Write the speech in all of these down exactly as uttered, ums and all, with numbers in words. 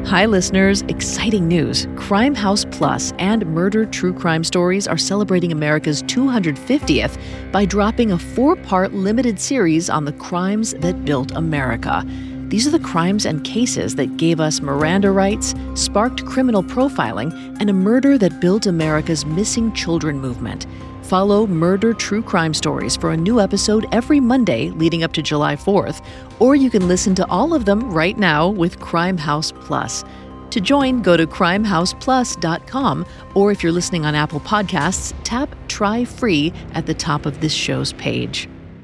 Hi, listeners. Exciting news. Crime House Plus and Murder True Crime Stories are celebrating America's two hundred fiftieth by dropping a four-part limited series on the crimes that built America. These are the crimes and cases that gave us Miranda rights, sparked criminal profiling, and a murder that built America's missing children movement. Follow Murder True Crime Stories for a new episode every Monday leading up to July fourth, or you can listen to all of them right now with Crime House Plus. To join, go to crime house plus dot com, or if you're listening on Apple Podcasts, tap Try Free at the top of this show's page.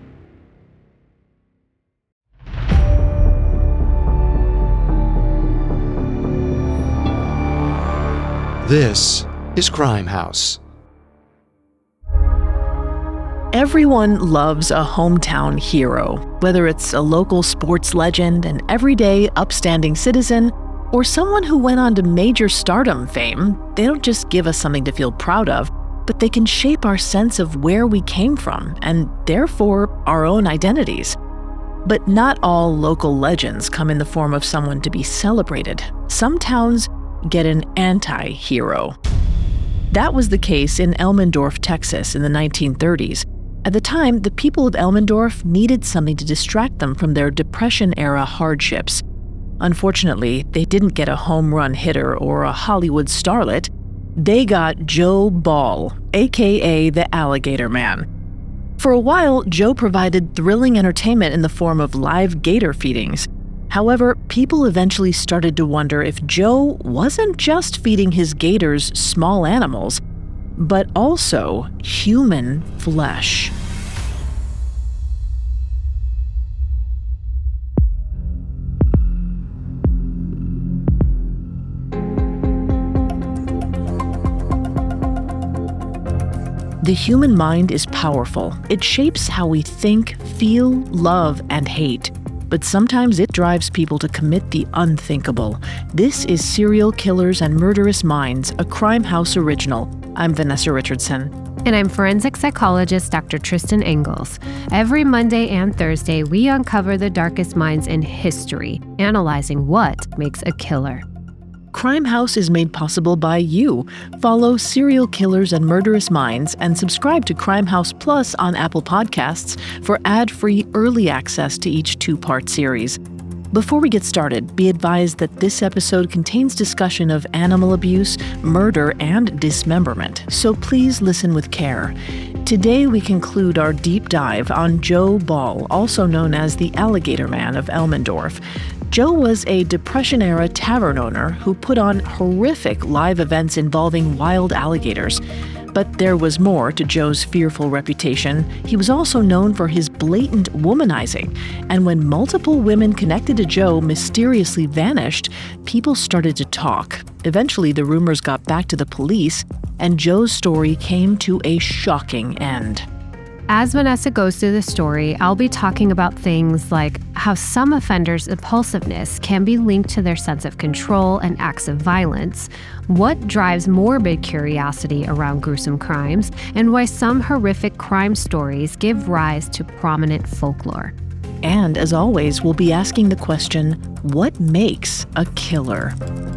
This is Crime House. Everyone loves a hometown hero, whether it's a local sports legend, an everyday upstanding citizen, or someone who went on to major stardom fame. They don't just give us something to feel proud of, but they can shape our sense of where we came from and therefore our own identities. But not all local legends come in the form of someone to be celebrated. Some towns get an anti-hero. That was the case in Elmendorf, Texas in the nineteen thirties. At the time, the people of Elmendorf needed something to distract them from their Depression-era hardships. Unfortunately, they didn't get a home run hitter or a Hollywood starlet. They got Joe Ball, aka the Alligator Man. For a while, Joe provided thrilling entertainment in the form of live gator feedings. However, people eventually started to wonder if Joe wasn't just feeding his gators small animals, but also human flesh. The human mind is powerful. It shapes how we think, feel, love, and hate. But sometimes it drives people to commit the unthinkable. This is Serial Killers and Murderous Minds, a Crime House original. I'm Vanessa Richardson. And I'm forensic psychologist Doctor Tristan Engels. Every Monday and Thursday, we uncover the darkest minds in history, analyzing what makes a killer. Crime House is made possible by you. Follow Serial Killers and Murderous Minds and subscribe to Crime House Plus on Apple Podcasts for ad-free early access to each two-part series. Before we get started, be advised that this episode contains discussion of animal abuse, murder, and dismemberment, so please listen with care. Today we conclude our deep dive on Joe Ball, also known as the Alligator Man of Elmendorf. Joe was a Depression-era tavern owner who put on horrific live events involving wild alligators. But there was more to Joe's fearful reputation. He was also known for his blatant womanizing. And when multiple women connected to Joe mysteriously vanished, people started to talk. Eventually, the rumors got back to the police, and Joe's story came to a shocking end. As Vanessa goes through the story, I'll be talking about things like how some offenders' impulsiveness can be linked to their sense of control and acts of violence, what drives morbid curiosity around gruesome crimes, and why some horrific crime stories give rise to prominent folklore. And as always, we'll be asking the question, what makes a killer?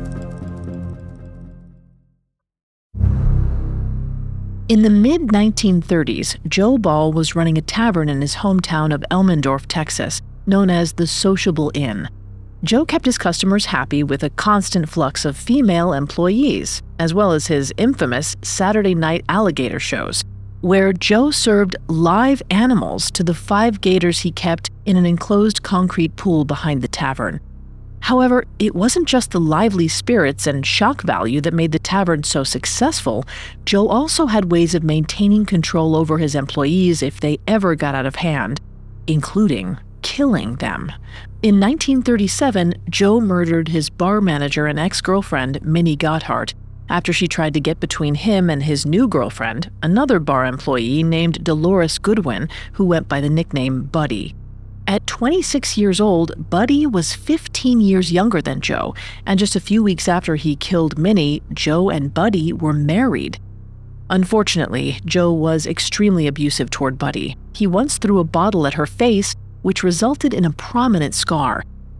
In the mid nineteen thirties, Joe Ball was running a tavern in his hometown of Elmendorf, Texas, known as the Sociable Inn. Joe kept his customers happy with a constant flux of female employees, as well as his infamous Saturday night alligator shows, where Joe served live animals to the five gators he kept in an enclosed concrete pool behind the tavern. However, it wasn't just the lively spirits and shock value that made the tavern so successful. Joe also had ways of maintaining control over his employees if they ever got out of hand, including killing them. In nineteen thirty-seven, Joe murdered his bar manager and ex-girlfriend, Minnie Gotthard, after she tried to get between him and his new girlfriend, another bar employee named Dolores Goodwin, who went by the nickname Buddy. At twenty-six years old, Buddy was fifteen years younger than Joe, and just a few weeks after he killed Minnie, Joe and Buddy were married. Unfortunately, Joe was extremely abusive toward Buddy. He once threw a bottle at her face, which resulted in a prominent scar.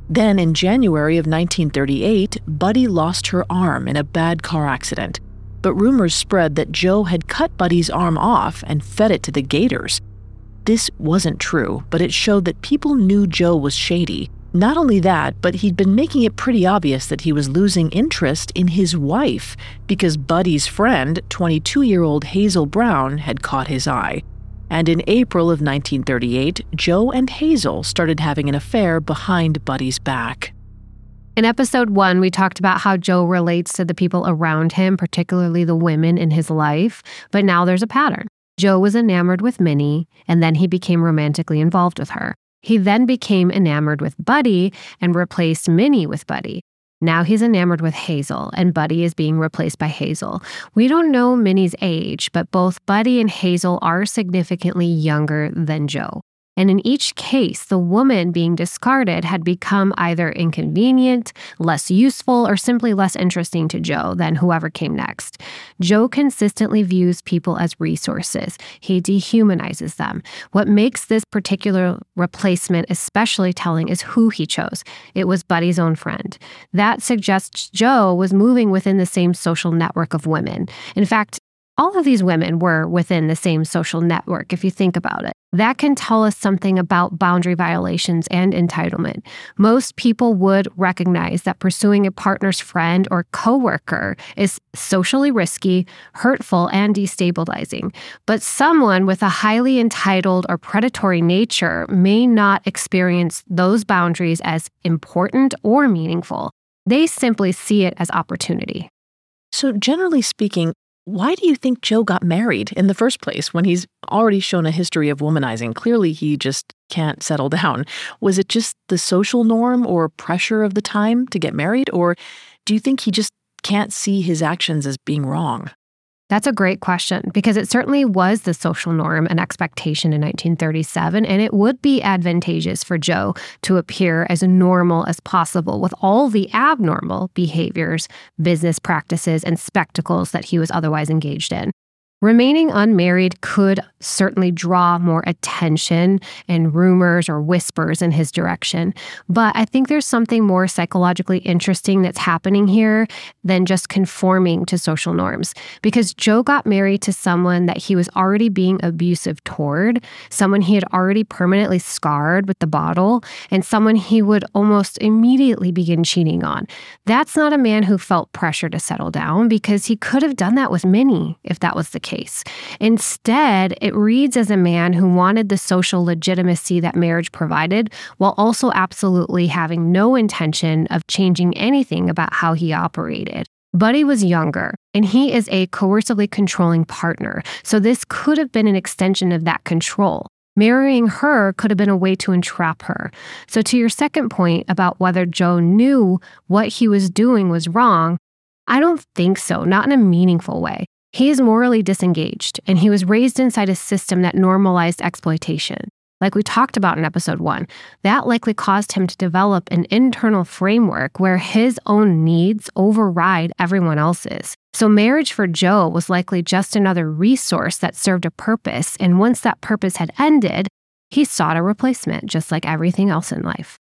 Then in January of nineteen thirty-eight, Buddy lost her arm in a bad car accident. But rumors spread that Joe had cut Buddy's arm off and fed it to the gators. This wasn't true, but it showed that people knew Joe was shady. Not only that, but he'd been making it pretty obvious that he was losing interest in his wife because Buddy's friend, twenty-two-year-old Hazel Brown, had caught his eye. And in April of nineteen thirty-eight, Joe and Hazel started having an affair behind Buddy's back. In episode one, we talked about how Joe relates to the people around him, particularly the women in his life, but now there's a pattern. Joe was enamored with Minnie, and then he became romantically involved with her. He then became enamored with Buddy and replaced Minnie with Buddy. Now he's enamored with Hazel, and Buddy is being replaced by Hazel. We don't know Minnie's age, but both Buddy and Hazel are significantly younger than Joe. And in each case, the woman being discarded had become either inconvenient, less useful, or simply less interesting to Joe than whoever came next. Joe consistently views people as resources. He dehumanizes them. What makes this particular replacement especially telling is who he chose. It was Buddy's own friend. That suggests Joe was moving within the same social network of women. In fact, all of these women were within the same social network, if you think about it. That can tell us something about boundary violations and entitlement. Most people would recognize that pursuing a partner's friend or coworker is socially risky, hurtful, and destabilizing. But someone with a highly entitled or predatory nature may not experience those boundaries as important or meaningful. They simply see it as opportunity. So generally speaking, why do you think Joe got married in the first place when he's already shown a history of womanizing? Clearly, he just can't settle down. Was it just the social norm or pressure of the time to get married? Or do you think he just can't see his actions as being wrong? That's a great question, because it certainly was the social norm and expectation in nineteen thirty-seven, and it would be advantageous for Joe to appear as normal as possible with all the abnormal behaviors, business practices, and spectacles that he was otherwise engaged in. Remaining unmarried could certainly draw more attention and rumors or whispers in his direction. But I think there's something more psychologically interesting that's happening here than just conforming to social norms. Because Joe got married to someone that he was already being abusive toward, someone he had already permanently scarred with the bottle, and someone he would almost immediately begin cheating on. That's not a man who felt pressure to settle down, because he could have done that with Minnie if that was the case. case. Instead, it reads as a man who wanted the social legitimacy that marriage provided, while also absolutely having no intention of changing anything about how he operated. Buddy was younger, and he is a coercively controlling partner, so this could have been an extension of that control. Marrying her could have been a way to entrap her. So to your second point about whether Joe knew what he was doing was wrong, I don't think so, not in a meaningful way. He is morally disengaged, and he was raised inside a system that normalized exploitation. Like we talked about in episode one, that likely caused him to develop an internal framework where his own needs override everyone else's. So marriage for Joe was likely just another resource that served a purpose, and once that purpose had ended, he sought a replacement, just like everything else in life.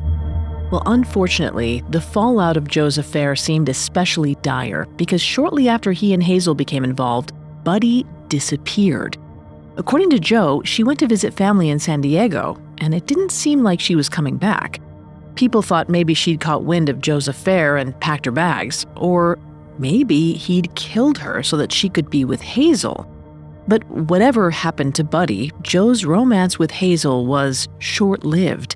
Well, unfortunately, the fallout of Joe's affair seemed especially dire because shortly after he and Hazel became involved, Buddy disappeared. According to Joe, she went to visit family in San Diego, and it didn't seem like she was coming back. People thought maybe she'd caught wind of Joe's affair and packed her bags, or maybe he'd killed her so that she could be with Hazel. But whatever happened to Buddy, Joe's romance with Hazel was short-lived.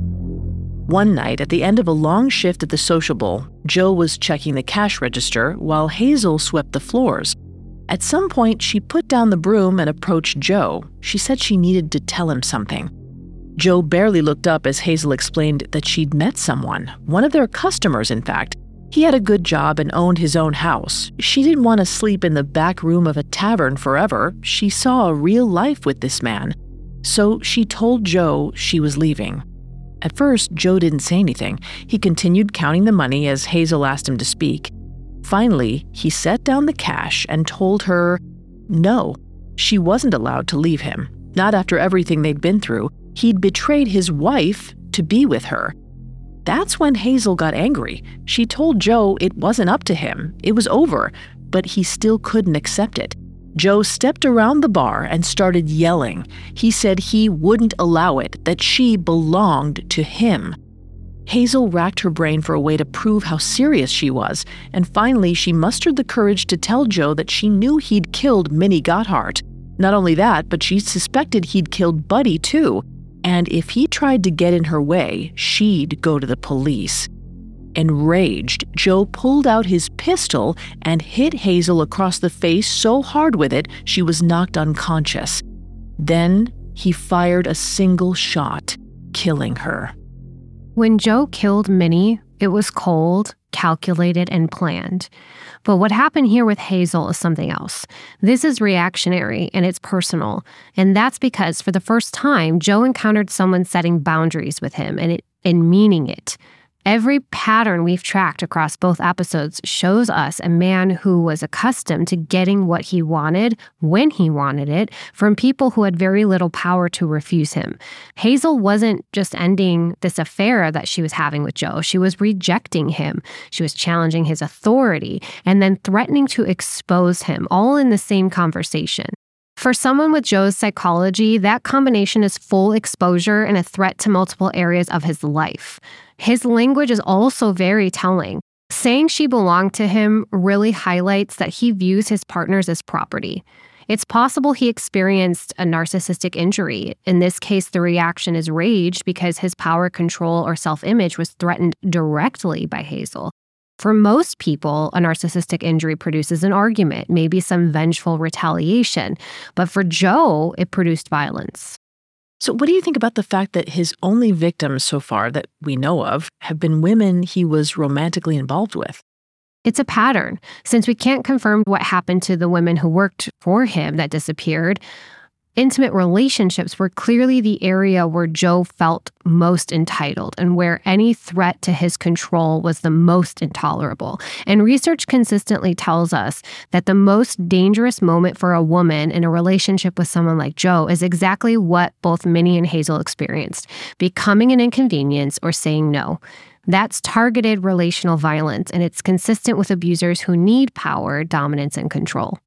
One night, at the end of a long shift at the sociable, Joe was checking the cash register while Hazel swept the floors. At some point, she put down the broom and approached Joe. She said she needed to tell him something. Joe barely looked up as Hazel explained that she'd met someone, one of their customers, in fact. He had a good job and owned his own house. She didn't want to sleep in the back room of a tavern forever. She saw a real life with this man. So she told Joe she was leaving. At first, Joe didn't say anything. He continued counting the money as Hazel asked him to speak. Finally, he set down the cash and told her no, she wasn't allowed to leave him. Not after everything they'd been through. He'd betrayed his wife to be with her. That's when Hazel got angry. She told Joe it wasn't up to him. It was over, but he still couldn't accept it. Joe stepped around the bar and started yelling. He said he wouldn't allow it, that she belonged to him. Hazel racked her brain for a way to prove how serious she was, and finally she mustered the courage to tell Joe that she knew he'd killed Minnie Gotthard. Not only that, but she suspected he'd killed Buddy too, and if he tried to get in her way, she'd go to the police. Enraged, Joe pulled out his pistol and hit Hazel across the face so hard with it she was knocked unconscious. Then he fired a single shot, killing her. When Joe killed Minnie, it was cold, calculated, and planned. But what happened here with Hazel is something else. This is reactionary and it's personal. And that's because for the first time, Joe encountered someone setting boundaries with him and, it, and meaning it. Every pattern we've tracked across both episodes shows us a man who was accustomed to getting what he wanted, when he wanted it, from people who had very little power to refuse him. Hazel wasn't just ending this affair that she was having with Joe. She was rejecting him. She was challenging his authority and then threatening to expose him, all in the same conversation. For someone with Joe's psychology, that combination is full exposure and a threat to multiple areas of his life. His language is also very telling. Saying she belonged to him really highlights that he views his partners as property. It's possible he experienced a narcissistic injury. In this case, the reaction is rage because his power, control, or self-image was threatened directly by Hazel. For most people, a narcissistic injury produces an argument, maybe some vengeful retaliation. But for Joe, it produced violence. So what do you think about the fact that his only victims so far that we know of have been women he was romantically involved with? It's a pattern. Since we can't confirm what happened to the women who worked for him that disappeared, intimate relationships were clearly the area where Joe felt most entitled and where any threat to his control was the most intolerable. And research consistently tells us that the most dangerous moment for a woman in a relationship with someone like Joe is exactly what both Minnie and Hazel experienced: becoming an inconvenience or saying no. That's targeted relational violence, and it's consistent with abusers who need power, dominance, and control.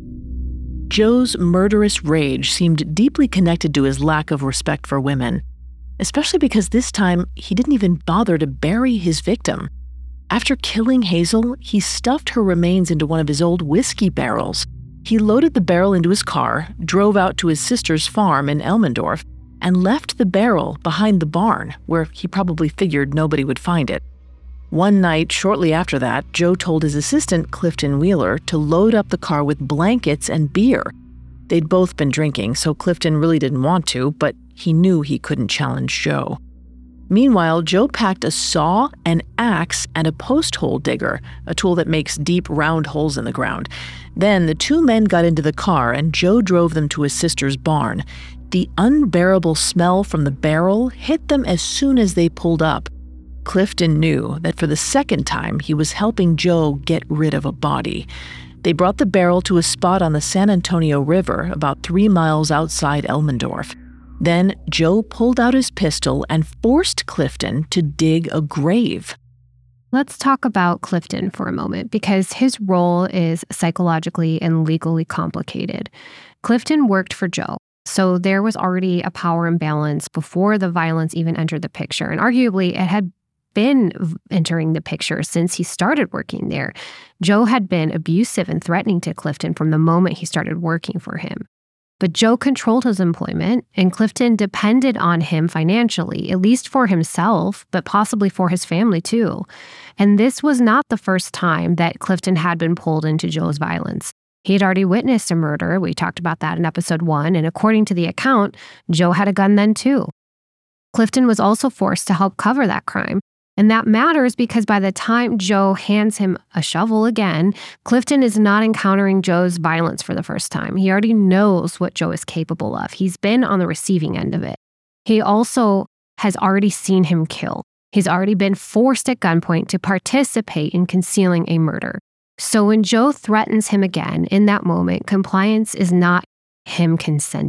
Joe's murderous rage seemed deeply connected to his lack of respect for women, especially because this time he didn't even bother to bury his victim. After killing Hazel, he stuffed her remains into one of his old whiskey barrels. He loaded the barrel into his car, drove out to his sister's farm in Elmendorf, and left the barrel behind the barn, where he probably figured nobody would find it. One night, shortly after that, Joe told his assistant, Clifton Wheeler, to load up the car with blankets and beer. They'd both been drinking, so Clifton really didn't want to, but he knew he couldn't challenge Joe. Meanwhile, Joe packed a saw, an axe, and a post hole digger, a tool that makes deep, round holes in the ground. Then the two men got into the car, and Joe drove them to his sister's barn. The unbearable smell from the barrel hit them as soon as they pulled up. Clifton knew that for the second time he was helping Joe get rid of a body. They brought the barrel to a spot on the San Antonio River about three miles outside Elmendorf. Then Joe pulled out his pistol and forced Clifton to dig a grave. Let's talk about Clifton for a moment, because his role is psychologically and legally complicated. Clifton worked for Joe, so there was already a power imbalance before the violence even entered the picture, and arguably it had been entering the picture since he started working there. Joe had been abusive and threatening to Clifton from the moment he started working for him. But Joe controlled his employment, and Clifton depended on him financially, at least for himself, but possibly for his family too. And this was not the first time that Clifton had been pulled into Joe's violence. He had already witnessed a murder. We talked about that in episode one, and according to the account, Joe had a gun then too. Clifton was also forced to help cover that crime. And that matters because by the time Joe hands him a shovel again, Clifton is not encountering Joe's violence for the first time. He already knows what Joe is capable of. He's been on the receiving end of it. He also has already seen him kill. He's already been forced at gunpoint to participate in concealing a murder. So when Joe threatens him again, in that moment, compliance is not him consenting.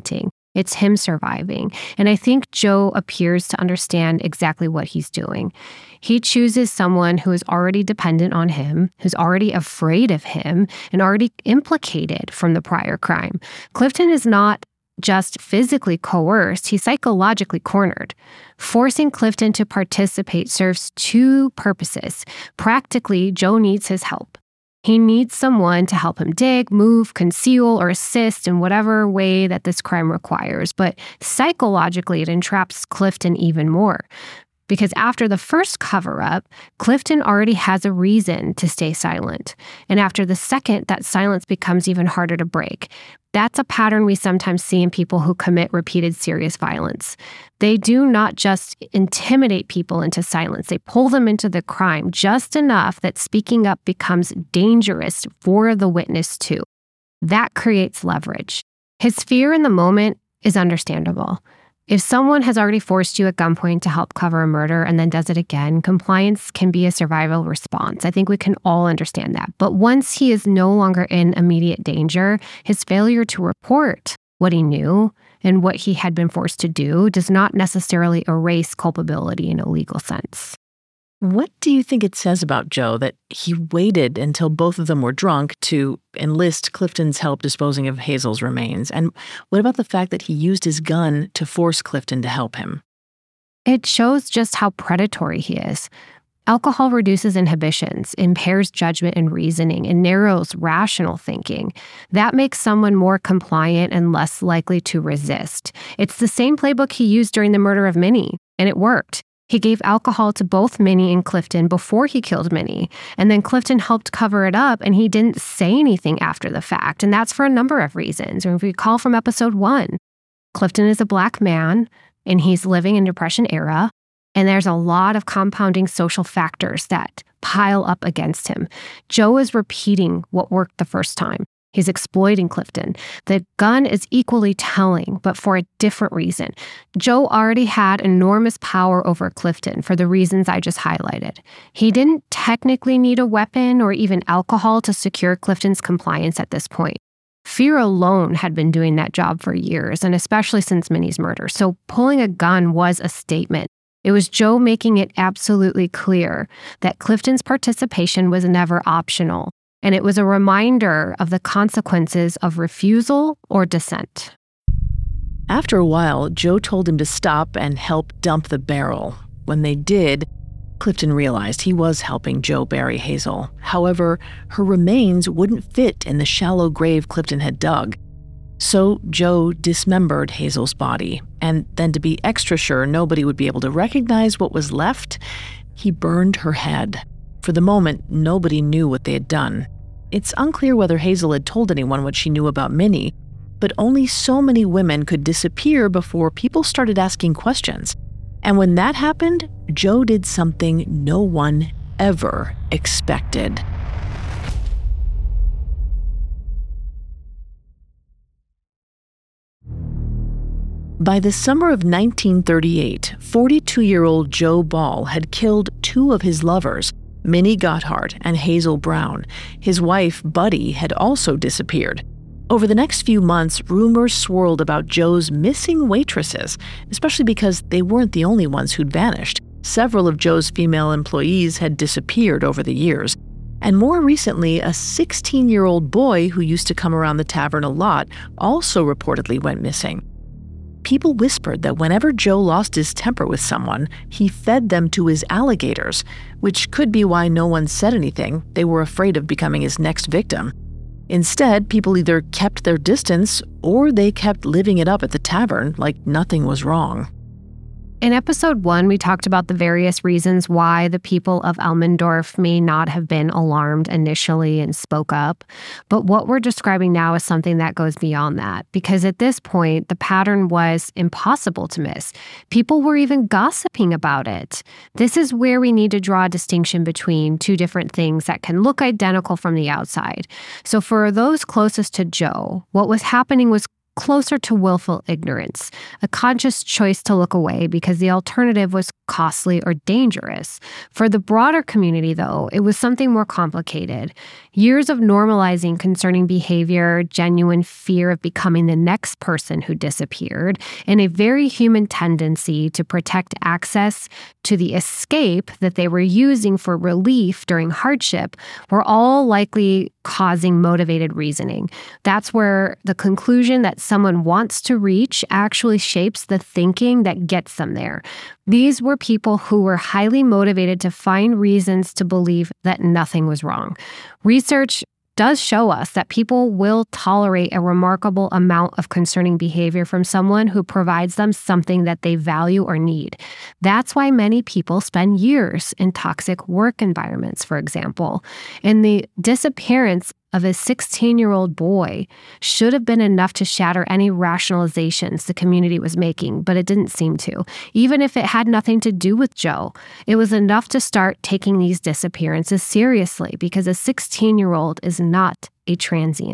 It's him surviving. And I think Joe appears to understand exactly what he's doing. He chooses someone who is already dependent on him, who's already afraid of him, and already implicated from the prior crime. Clifton is not just physically coerced, he's psychologically cornered. Forcing Clifton to participate serves two purposes. Practically, Joe needs his help. He needs someone to help him dig, move, conceal, or assist in whatever way that this crime requires. But psychologically, it entraps Clifton even more. Because after the first cover-up, Clifton already has a reason to stay silent. And after the second, that silence becomes even harder to break. That's a pattern we sometimes see in people who commit repeated serious violence. They do not just intimidate people into silence. They pull them into the crime just enough that speaking up becomes dangerous for the witness too. That creates leverage. His fear in the moment is understandable. If someone has already forced you at gunpoint to help cover a murder and then does it again, compliance can be a survival response. I think we can all understand that. But once he is no longer in immediate danger, his failure to report what he knew and what he had been forced to do does not necessarily erase culpability in a legal sense. What do you think it says about Joe that he waited until both of them were drunk to enlist Clifton's help disposing of Hazel's remains? And what about the fact that he used his gun to force Clifton to help him? It shows just how predatory he is. Alcohol reduces inhibitions, impairs judgment and reasoning, and narrows rational thinking. That makes someone more compliant and less likely to resist. It's the same playbook he used during the murder of Minnie, and it worked. He gave alcohol to both Minnie and Clifton before he killed Minnie, and then Clifton helped cover it up, and he didn't say anything after the fact, and that's for a number of reasons. If we recall from episode one, Clifton is a Black man, and he's living in Depression era, and there's a lot of compounding social factors that pile up against him. Joe is repeating what worked the first time. He's exploiting Clifton. The gun is equally telling, but for a different reason. Joe already had enormous power over Clifton for the reasons I just highlighted. He didn't technically need a weapon or even alcohol to secure Clifton's compliance at this point. Fear alone had been doing that job for years, and especially since Minnie's murder. So pulling a gun was a statement. It was Joe making it absolutely clear that Clifton's participation was never optional. And it was a reminder of the consequences of refusal or dissent. After a while, Joe told him to stop and help dump the barrel. When they did, Clifton realized he was helping Joe bury Hazel. However, her remains wouldn't fit in the shallow grave Clifton had dug. So Joe dismembered Hazel's body, and then to be extra sure nobody would be able to recognize what was left, he burned her head. For the moment, nobody knew what they had done. It's unclear whether Hazel had told anyone what she knew about Minnie, but only so many women could disappear before people started asking questions. And when that happened, Joe did something no one ever expected. By the summer of nineteen thirty-eight, forty-two-year-old Joe Ball had killed two of his lovers, Minnie Gotthard and Hazel Brown. His wife, Buddy, had also disappeared. Over the next few months, rumors swirled about Joe's missing waitresses, especially because they weren't the only ones who'd vanished. Several of Joe's female employees had disappeared over the years. And more recently, a sixteen-year-old boy who used to come around the tavern a lot also reportedly went missing. People whispered that whenever Joe lost his temper with someone, he fed them to his alligators, which could be why no one said anything. They were afraid of becoming his next victim. Instead, people either kept their distance or they kept living it up at the tavern like nothing was wrong. In episode one, we talked about the various reasons why the people of Elmendorf may not have been alarmed initially and spoke up. But what we're describing now is something that goes beyond that, because at this point, the pattern was impossible to miss. People were even gossiping about it. This is where we need to draw a distinction between two different things that can look identical from the outside. So for those closest to Joe, what was happening was closer to willful ignorance, a conscious choice to look away because the alternative was costly or dangerous. For the broader community, though, it was something more complicated. Years of normalizing concerning behavior, genuine fear of becoming the next person who disappeared, and a very human tendency to protect access to the escape that they were using for relief during hardship were all likely causing motivated reasoning. That's where the conclusion that someone wants to reach actually shapes the thinking that gets them there. These were people who were highly motivated to find reasons to believe that nothing was wrong. Research does show us that people will tolerate a remarkable amount of concerning behavior from someone who provides them something that they value or need. That's why many people spend years in toxic work environments, for example. And the disappearance of a sixteen-year-old boy should have been enough to shatter any rationalizations the community was making, but it didn't seem to. Even if it had nothing to do with Joe, it was enough to start taking these disappearances seriously because a sixteen-year-old is not a transient.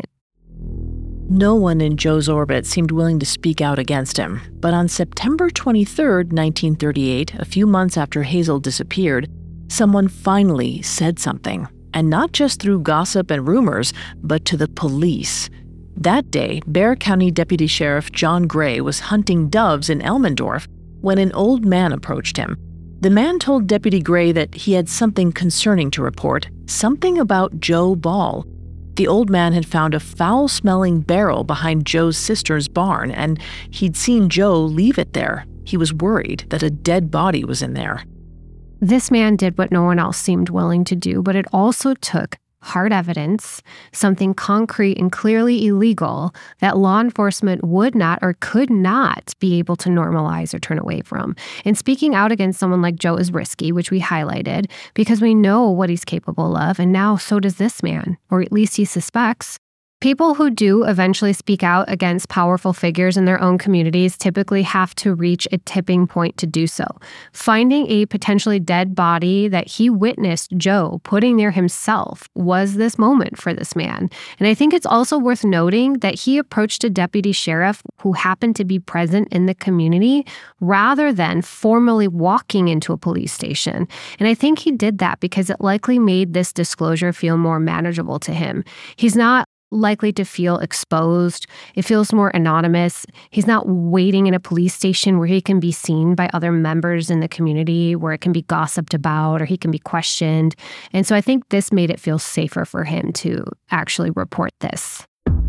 No one in Joe's orbit seemed willing to speak out against him, but on September twenty-third, nineteen thirty-eight, a few months after Hazel disappeared, someone finally said something. And not just through gossip and rumors, but to the police. That day, Bexar County Deputy Sheriff John Gray was hunting doves in Elmendorf when an old man approached him. The man told Deputy Gray that he had something concerning to report, something about Joe Ball. The old man had found a foul-smelling barrel behind Joe's sister's barn, and he'd seen Joe leave it there. He was worried that a dead body was in there. This man did what no one else seemed willing to do, but it also took hard evidence, something concrete and clearly illegal that law enforcement would not or could not be able to normalize or turn away from. And speaking out against someone like Joe is risky, which we highlighted, because we know what he's capable of, and now so does this man, or at least he suspects. People who do eventually speak out against powerful figures in their own communities typically have to reach a tipping point to do so. Finding a potentially dead body that he witnessed Joe putting there himself was this moment for this man. And I think it's also worth noting that he approached a deputy sheriff who happened to be present in the community rather than formally walking into a police station. And I think he did that because it likely made this disclosure feel more manageable to him. He's not likely to feel exposed. It feels more anonymous. He's not waiting in a police station where he can be seen by other members in the community, where it can be gossiped about or he can be questioned. And so I think this made it feel safer for him to actually report this.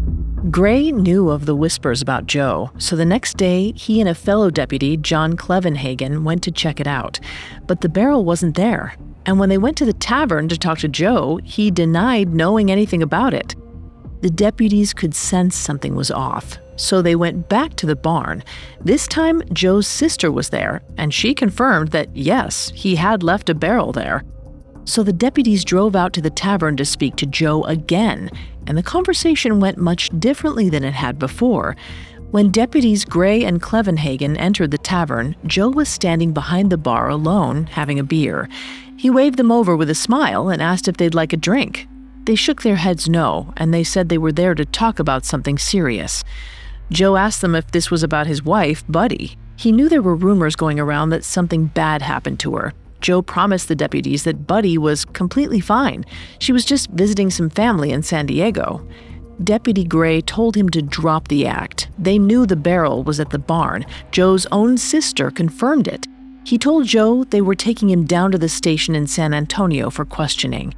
Gray knew of the whispers about Joe, so the next day, he and a fellow deputy, John Clevenhagen, went to check it out. But the barrel wasn't there. And when they went to the tavern to talk to Joe, he denied knowing anything about it. The deputies could sense something was off, so they went back to the barn. This time, Joe's sister was there, and she confirmed that, yes, he had left a barrel there. So the deputies drove out to the tavern to speak to Joe again, and the conversation went much differently than it had before. When deputies Gray and Clevenhagen entered the tavern, Joe was standing behind the bar alone, having a beer. He waved them over with a smile and asked if they'd like a drink. They shook their heads no, and they said they were there to talk about something serious. Joe asked them if this was about his wife, Buddy. He knew there were rumors going around that something bad happened to her. Joe promised the deputies that Buddy was completely fine. She was just visiting some family in San Diego. Deputy Gray told him to drop the act. They knew the barrel was at the barn. Joe's own sister confirmed it. He told Joe they were taking him down to the station in San Antonio for questioning.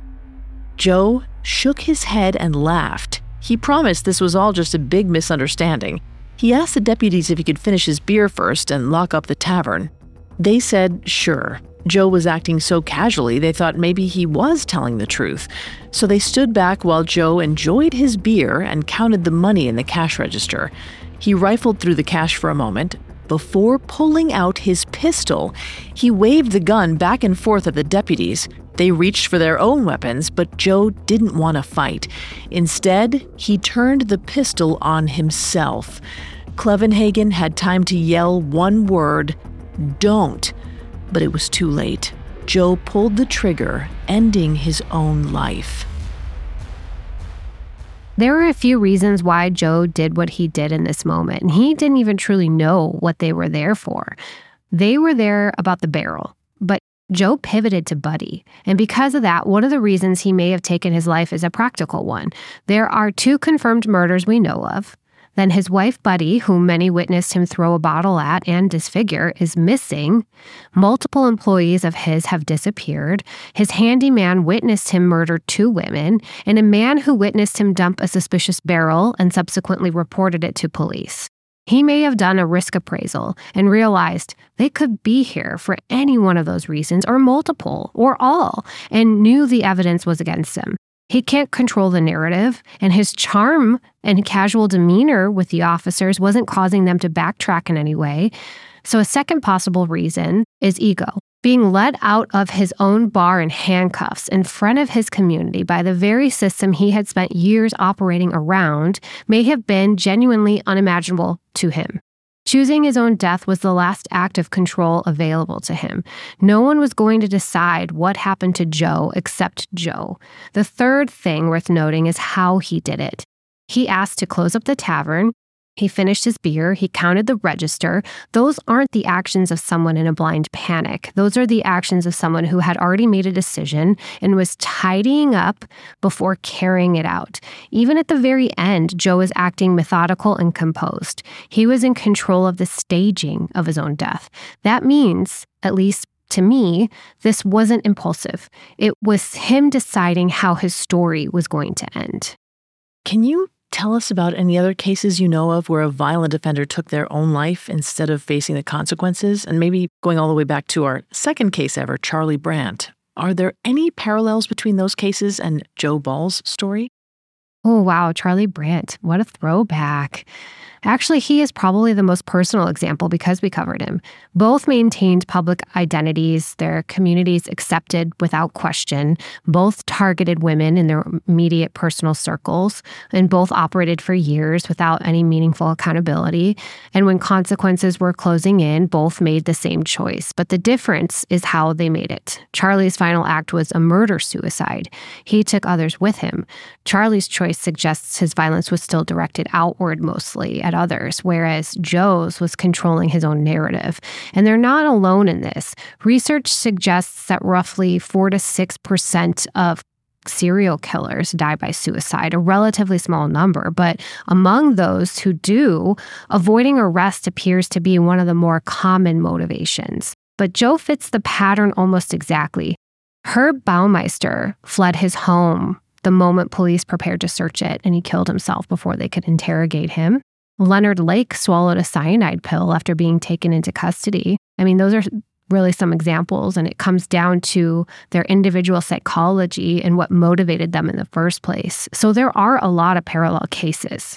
Joe shook his head and laughed. He promised this was all just a big misunderstanding. He asked the deputies if he could finish his beer first and lock up the tavern. They said sure. Joe was acting so casually they thought maybe he was telling the truth. So they stood back while Joe enjoyed his beer and counted the money in the cash register. He rifled through the cash for a moment. Before pulling out his pistol, he waved the gun back and forth at the deputies. They reached for their own weapons, but Joe didn't want to fight. Instead, he turned the pistol on himself. Clevenhagen had time to yell one word, "Don't," but it was too late. Joe pulled the trigger, ending his own life. There were a few reasons why Joe did what he did in this moment, and he didn't even truly know what they were there for. They were there about the barrel, but Joe pivoted to Buddy, and because of that, one of the reasons he may have taken his life is a practical one. There are two confirmed murders we know of. Then his wife, Buddy, whom many witnessed him throw a bottle at and disfigure, is missing. Multiple employees of his have disappeared. His handyman witnessed him murder two women, and a man who witnessed him dump a suspicious barrel and subsequently reported it to police. He may have done a risk appraisal and realized they could be here for any one of those reasons, or multiple, or all, and knew the evidence was against him. He can't control the narrative, and his charm and casual demeanor with the officers wasn't causing them to backtrack in any way. So a second possible reason is ego. Being led out of his own bar in handcuffs in front of his community by the very system he had spent years operating around may have been genuinely unimaginable to him. Choosing his own death was the last act of control available to him. No one was going to decide what happened to Joe except Joe. The third thing worth noting is how he did it. He asked to close up the tavern. He finished his beer. He counted the register. Those aren't the actions of someone in a blind panic. Those are the actions of someone who had already made a decision and was tidying up before carrying it out. Even at the very end, Joe was acting methodical and composed. He was in control of the staging of his own death. That means, at least to me, this wasn't impulsive. It was him deciding how his story was going to end. Can you tell us about any other cases you know of where a violent offender took their own life instead of facing the consequences? And maybe going all the way back to our second case ever, Charlie Brandt. Are there any parallels between those cases and Joe Ball's story? Oh, wow. Charlie Brandt. What a throwback. Actually, he is probably the most personal example because we covered him. Both maintained public identities, their communities accepted without question. Both targeted women in their immediate personal circles, and both operated for years without any meaningful accountability. And when consequences were closing in, both made the same choice. But the difference is how they made it. Charlie's final act was a murder-suicide. He took others with him. Charlie's choice suggests his violence was still directed outward mostly at others, whereas Joe's was controlling his own narrative. And they're not alone in this. Research suggests that roughly four to six percent of serial killers die by suicide, a relatively small number, but among those who do, avoiding arrest appears to be one of the more common motivations. But Joe fits the pattern almost exactly. Herb Baumeister fled his home the moment police prepared to search it, and he killed himself before they could interrogate him. Leonard Lake swallowed a cyanide pill after being taken into custody. I mean, those are really some examples, and it comes down to their individual psychology and what motivated them in the first place. So there are a lot of parallel cases.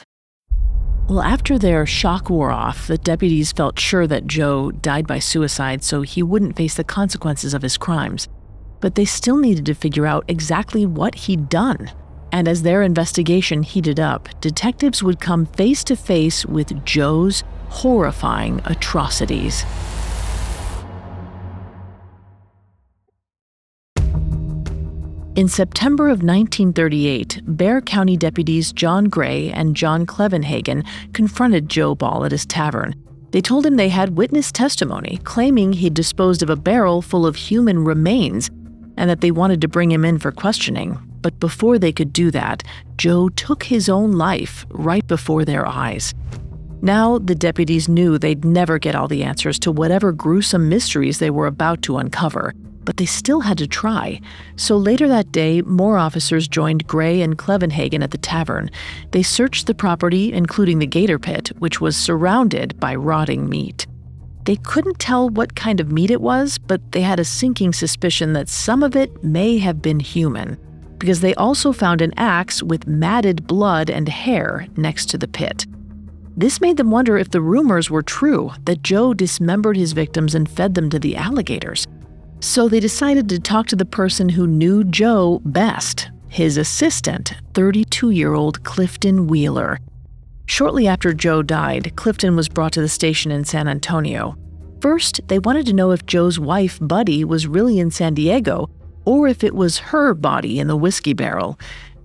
Well, after their shock wore off, the deputies felt sure that Joe died by suicide so he wouldn't face the consequences of his crimes. But they still needed to figure out exactly what he'd done. And as their investigation heated up, detectives would come face to face with Joe's horrifying atrocities. In September of nineteen thirty-eight, Bexar County deputies John Gray and John Clevenhagen confronted Joe Ball at his tavern. They told him they had witness testimony claiming he'd disposed of a barrel full of human remains and that they wanted to bring him in for questioning. But before they could do that, Joe took his own life right before their eyes. Now, the deputies knew they'd never get all the answers to whatever gruesome mysteries they were about to uncover, but they still had to try. So later that day, more officers joined Gray and Clevenhagen at the tavern. They searched the property, including the gator pit, which was surrounded by rotting meat. They couldn't tell what kind of meat it was, but they had a sinking suspicion that some of it may have been human, because they also found an axe with matted blood and hair next to the pit. This made them wonder if the rumors were true, that Joe dismembered his victims and fed them to the alligators. So they decided to talk to the person who knew Joe best, his assistant, thirty-two-year-old Clifton Wheeler. Shortly after Joe died, Clifton was brought to the station in San Antonio. First, they wanted to know if Joe's wife, Buddy, was really in San Diego, or if it was her body in the whiskey barrel.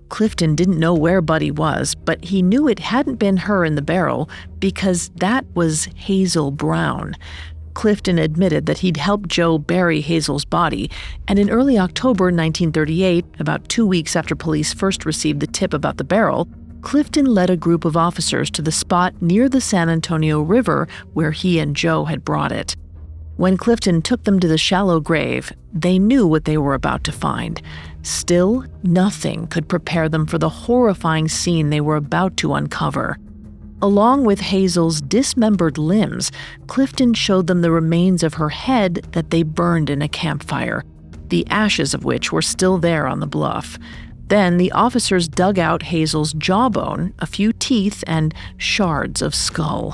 Clifton didn't know where Buddy was, but he knew it hadn't been her in the barrel because that was Hazel Brown. Clifton admitted that he'd helped Joe bury Hazel's body, and in early October nineteen thirty-eight, about two weeks after police first received the tip about the barrel, Clifton led a group of officers to the spot near the San Antonio River where he and Joe had brought it. When Clifton took them to the shallow grave, they knew what they were about to find. Still, nothing could prepare them for the horrifying scene they were about to uncover. Along with Hazel's dismembered limbs, Clifton showed them the remains of her head that they burned in a campfire, the ashes of which were still there on the bluff. Then the officers dug out Hazel's jawbone, a few teeth, and shards of skull.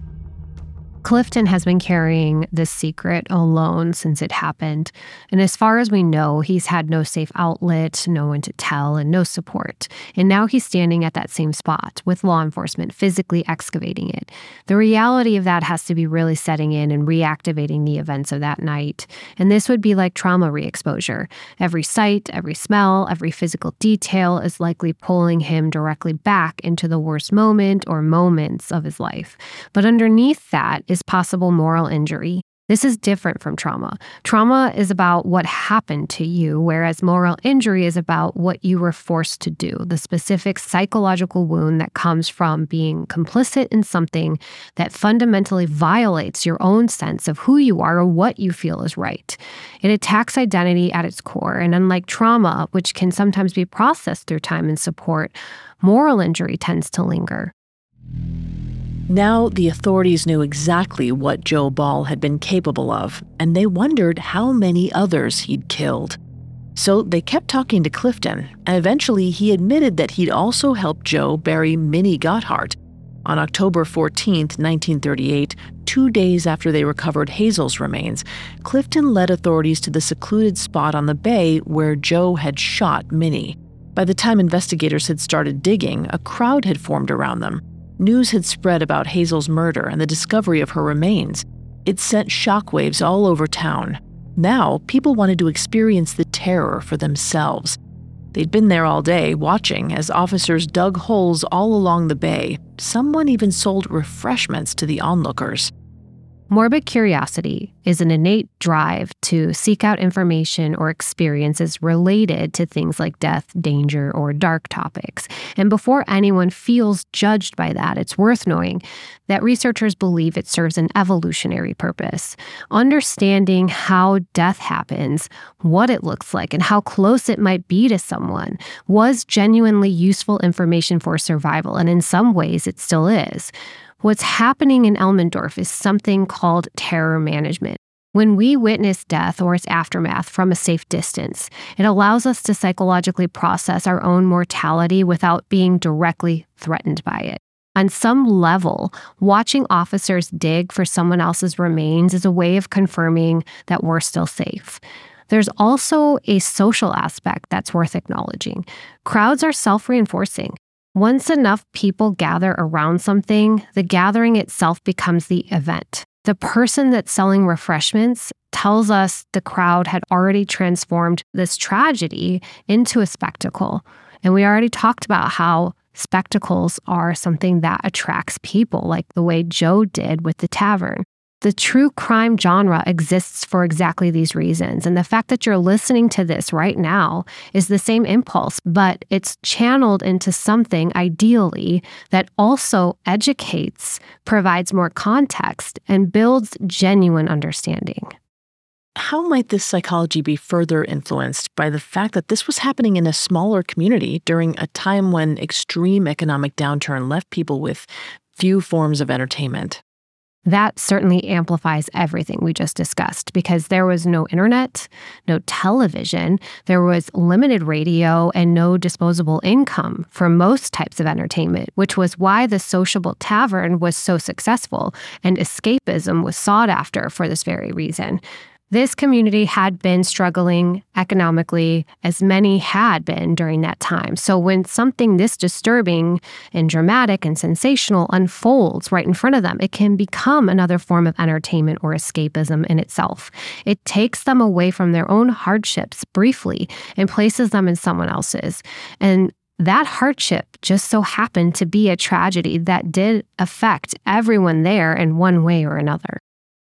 Clifton has been carrying this secret alone since it happened. And as far as we know, he's had no safe outlet, no one to tell, and no support. And now he's standing at that same spot with law enforcement physically excavating it. The reality of that has to be really setting in and reactivating the events of that night. And this would be like trauma re-exposure. Every sight, every smell, every physical detail is likely pulling him directly back into the worst moment or moments of his life. But underneath that is possible moral injury. This is different from trauma. Trauma is about what happened to you, whereas moral injury is about what you were forced to do, the specific psychological wound that comes from being complicit in something that fundamentally violates your own sense of who you are or what you feel is right. It attacks identity at its core, and unlike trauma, which can sometimes be processed through time and support, moral injury tends to linger. Now the authorities knew exactly what Joe Ball had been capable of, and they wondered how many others he'd killed. So they kept talking to Clifton, and eventually he admitted that he'd also helped Joe bury Minnie Gotthard. On October fourteenth, nineteen thirty-eight, two days after they recovered Hazel's remains, Clifton led authorities to the secluded spot on the bay where Joe had shot Minnie. By the time investigators had started digging, a crowd had formed around them. News had spread about Hazel's murder and the discovery of her remains. It sent shockwaves all over town. Now, people wanted to experience the terror for themselves. They'd been there all day, watching as officers dug holes all along the bay. Someone even sold refreshments to the onlookers. Morbid curiosity is an innate drive to seek out information or experiences related to things like death, danger, or dark topics. And before anyone feels judged by that, it's worth knowing that researchers believe it serves an evolutionary purpose. Understanding how death happens, what it looks like, and how close it might be to someone was genuinely useful information for survival, and in some ways it still is. What's happening in Elmendorf is something called terror management. When we witness death or its aftermath from a safe distance, it allows us to psychologically process our own mortality without being directly threatened by it. On some level, watching officers dig for someone else's remains is a way of confirming that we're still safe. There's also a social aspect that's worth acknowledging. Crowds are self-reinforcing. Once enough people gather around something, the gathering itself becomes the event. The person that's selling refreshments tells us the crowd had already transformed this tragedy into a spectacle. And we already talked about how spectacles are something that attracts people, like the way Joe did with the tavern. The true crime genre exists for exactly these reasons. And the fact that you're listening to this right now is the same impulse, but it's channeled into something ideally that also educates, provides more context, and builds genuine understanding. How might this psychology be further influenced by the fact that this was happening in a smaller community during a time when extreme economic downturn left people with few forms of entertainment? That certainly amplifies everything we just discussed because there was no internet, no television, there was limited radio, and no disposable income for most types of entertainment, which was why the sociable tavern was so successful and escapism was sought after for this very reason. This community had been struggling economically, as many had been during that time. So when something this disturbing and dramatic and sensational unfolds right in front of them, it can become another form of entertainment or escapism in itself. It takes them away from their own hardships briefly and places them in someone else's. And That hardship just so happened to be a tragedy that did affect everyone there in one way or another.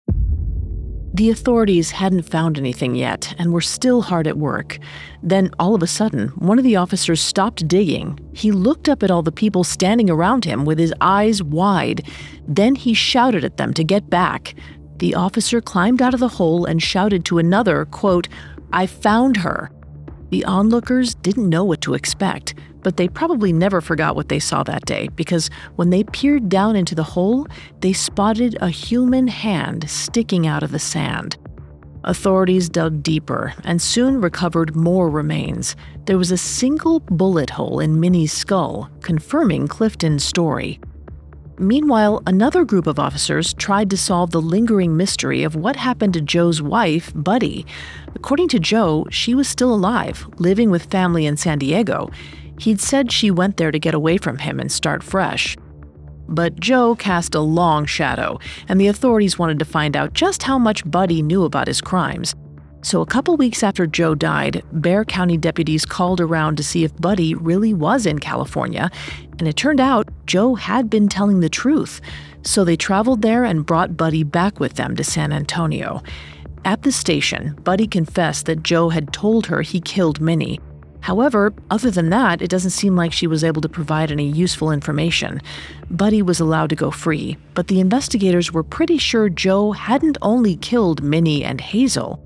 The authorities hadn't found anything yet and were still hard at work. Then, all of a sudden, one of the officers stopped digging. He looked up at all the people standing around him with his eyes wide. Then he shouted at them to get back. The officer climbed out of the hole and shouted to another, quote, "I found her." The onlookers didn't know what to expect, but they probably never forgot what they saw that day, because when they peered down into the hole, they spotted a human hand sticking out of the sand. Authorities dug deeper and soon recovered more remains. There was a single bullet hole in Minnie's skull, confirming Clifton's story. Meanwhile, another group of officers tried to solve the lingering mystery of what happened to Joe's wife, Buddy. According to Joe, she was still alive, living with family in San Diego. He'd said she went there to get away from him and start fresh. But Joe cast a long shadow, and the authorities wanted to find out just how much Buddy knew about his crimes. So a couple weeks after Joe died, Bexar County deputies called around to see if Buddy really was in California, and it turned out Joe had been telling the truth. So they traveled there and brought Buddy back with them to San Antonio. At the station, Buddy confessed that Joe had told her he killed Minnie. However, other than that, it doesn't seem like she was able to provide any useful information. Buddy was allowed to go free, but the investigators were pretty sure Joe hadn't only killed Minnie and Hazel.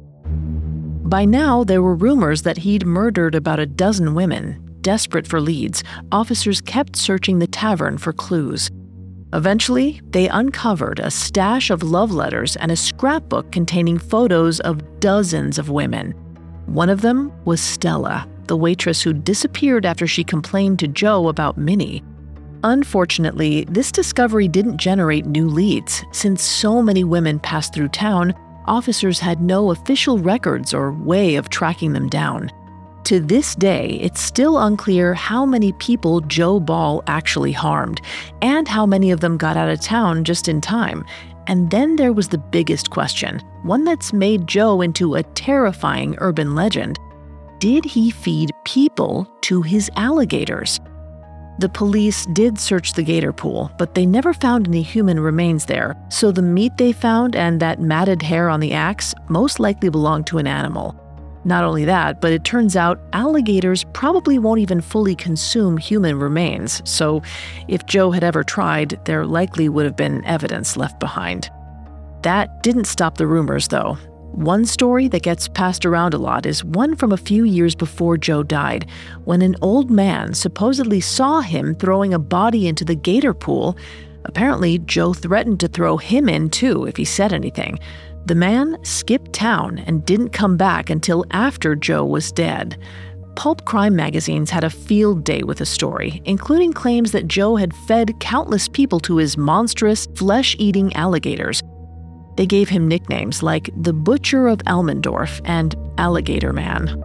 By now, there were rumors that he'd murdered about a dozen women. Desperate for leads, officers kept searching the tavern for clues. Eventually, they uncovered a stash of love letters and a scrapbook containing photos of dozens of women. One of them was Stella, the waitress who disappeared after she complained to Joe about Minnie. Unfortunately, this discovery didn't generate new leads. Since so many women passed through town, officers had no official records or way of tracking them down. To this day, it's still unclear how many people Joe Ball actually harmed, and how many of them got out of town just in time. And then there was the biggest question, one that's made Joe into a terrifying urban legend. Did he feed people to his alligators? The police did search the gator pool, but they never found any human remains there, so the meat they found and that matted hair on the axe most likely belonged to an animal. Not only that, but it turns out alligators probably won't even fully consume human remains, so if Joe had ever tried, there likely would have been evidence left behind. That didn't stop the rumors, though. One story that gets passed around a lot is one from a few years before Joe died, when an old man supposedly saw him throwing a body into the gator pool. Apparently, Joe threatened to throw him in too if he said anything. The man skipped town and didn't come back until after Joe was dead. Pulp crime magazines had a field day with the story, including claims that Joe had fed countless people to his monstrous, flesh-eating alligators. They gave him nicknames like the Butcher of Elmendorf and Alligator Man.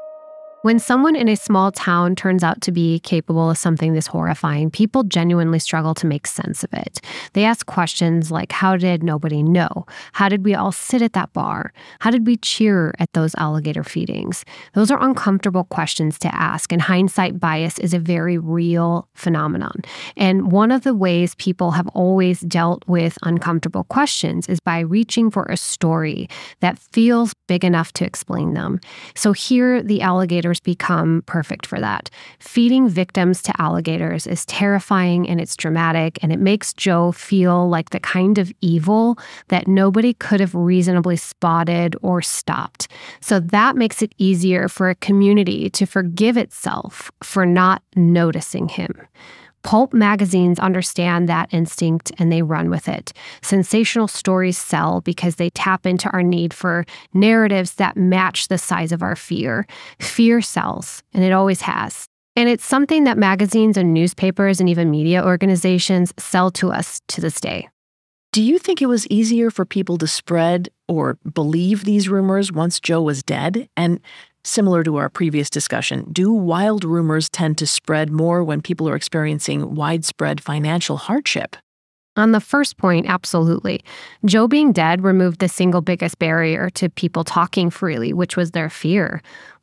When someone in a small town turns out to be capable of something this horrifying, people genuinely struggle to make sense of it. They ask questions like, how did nobody know? How did we all sit at that bar? How did we cheer at those alligator feedings? Those are uncomfortable questions to ask, and hindsight bias is a very real phenomenon. And one of the ways people have always dealt with uncomfortable questions is by reaching for a story that feels big enough to explain them. So here, the alligators become perfect for that. Feeding victims to alligators is terrifying and it's dramatic, and it makes Joe feel like the kind of evil that nobody could have reasonably spotted or stopped. So that makes it easier for a community to forgive itself for not noticing him. Pulp magazines understand that instinct and they run with it. Sensational stories sell because they tap into our need for narratives that match the size of our fear. Fear sells, and it always has. And it's something that magazines and newspapers and even media organizations sell to us to this day. Do you think it was easier for people to spread or believe these rumors once Joe was dead? And similar to our previous discussion, do wild rumors tend to spread more when people are experiencing widespread financial hardship? On the first point, absolutely. Joe being dead removed the single biggest barrier to people talking freely, which was their fear.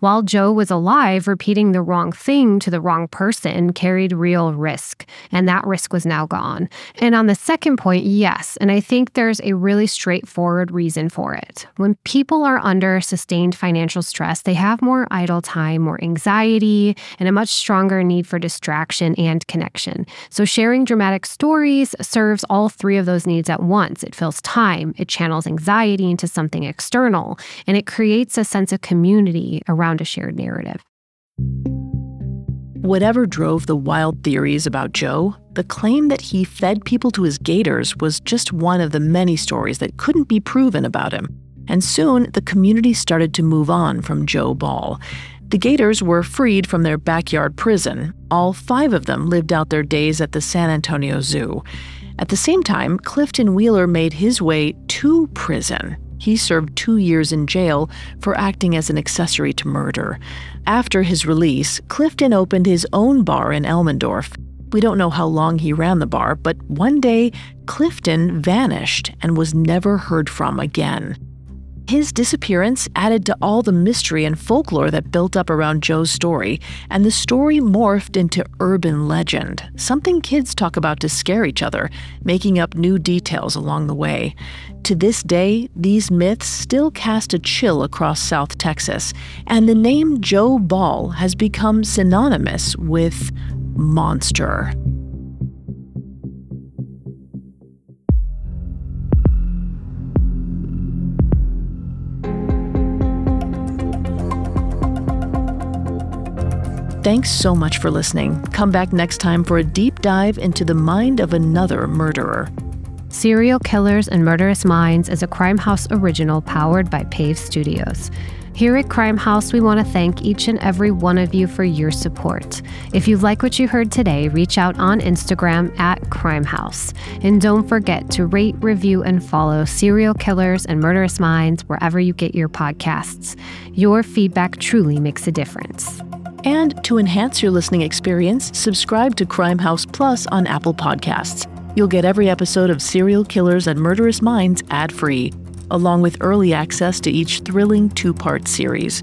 While Joe was alive, repeating the wrong thing to the wrong person carried real risk, and that risk was now gone. And on the second point, yes, and I think there's a really straightforward reason for it. When people are under sustained financial stress, they have more idle time, more anxiety, and a much stronger need for distraction and connection. So sharing dramatic stories serves all three of those needs at once. It fills time, it channels anxiety into something external, and it creates a sense of community around a shared narrative. Whatever drove the wild theories about Joe, the claim that he fed people to his gators was just one of the many stories that couldn't be proven about him. And soon, the community started to move on from Joe Ball. The gators were freed from their backyard prison. All five of them lived out their days at the San Antonio Zoo. At the same time, Clifton Wheeler made his way to prison. He served two years in jail for acting as an accessory to murder. After his release, Clifton opened his own bar in Elmendorf. We don't know how long he ran the bar, but one day, Clifton vanished and was never heard from again. His disappearance added to all the mystery and folklore that built up around Joe's story, and the story morphed into urban legend, something kids talk about to scare each other, making up new details along the way. To this day, these myths still cast a chill across South Texas, and the name Joe Ball has become synonymous with monster. Thanks so much for listening. Come back next time for a deep dive into the mind of another murderer. Serial Killers and Murderous Minds is a Crime House original powered by Pave Studios. Here at Crime House, we want to thank each and every one of you for your support. If you like what you heard today, reach out on Instagram at Crime House. And don't forget to rate, review, and follow Serial Killers and Murderous Minds wherever you get your podcasts. Your feedback truly makes a difference. And to enhance your listening experience, subscribe to Crime House Plus on Apple Podcasts. You'll get every episode of Serial Killers and Murderous Minds ad-free, along with early access to each thrilling two-part series.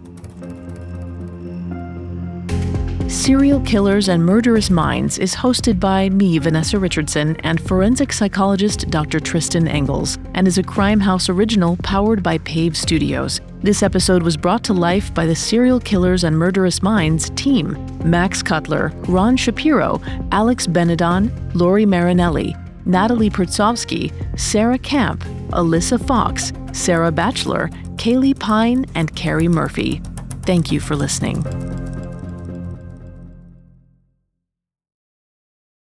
Serial Killers and Murderous Minds is hosted by me, Vanessa Richardson, and forensic psychologist Doctor Tristan Engels, and is a Crime House original powered by Pave Studios. This episode was brought to life by the Serial Killers and Murderous Minds team: Max Cutler, Ron Shapiro, Alex Benedon, Lori Marinelli, Natalie Pertsovsky, Sarah Camp, Alyssa Fox, Sarah Batchelor, Kaylee Pine, and Carrie Murphy. Thank you for listening.